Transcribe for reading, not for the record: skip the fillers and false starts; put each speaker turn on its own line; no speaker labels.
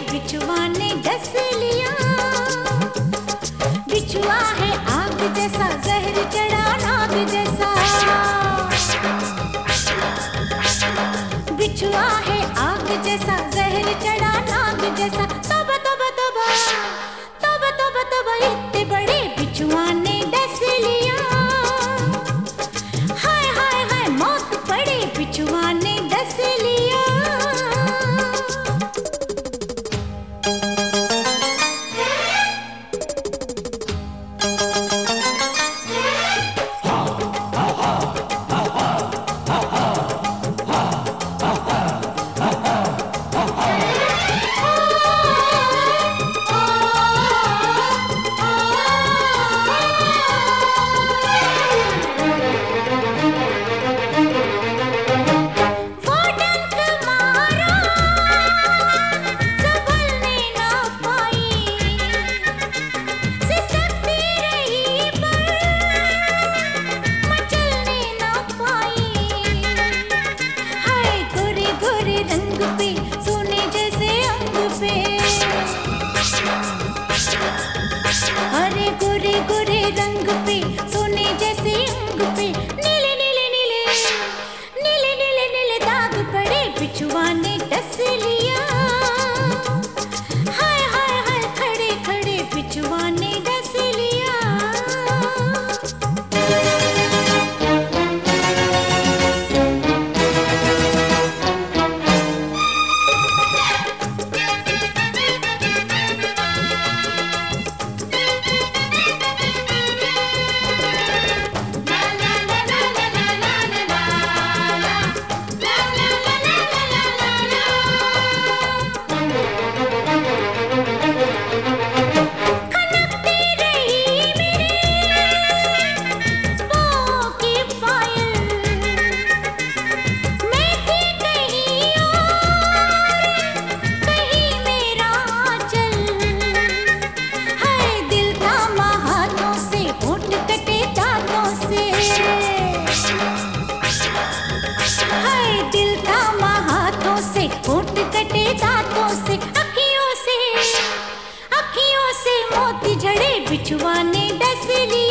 बिछुआ ने डस लिया। बिछुआ है आग जैसा, जहर चढ़ा नाग जैसा। बिछुआ है आग जैसा, जहर चढ़ा नाग जैसा। तोबा तोबा तोबा तोबा तोबा तोबा, इतने बड़े बिछुआ ने डस लिया। हाय हाय हाय मौत पड़े, बिछुआ ने डस लिया। अरे गोरे गोरे रंग पे, सोने जैसे अंग पे, नीले नीले नीले नीले नीले नीले दाग पड़े, बिछुआ ने डस लिया। हाय हाय हाय खड़े खड़े बिछुआ ने डस लिया। दिल थामा हाथों से, होंठ कटे दांतों से, अखियों से मोती झड़े, बिछुआ ने डस लिया।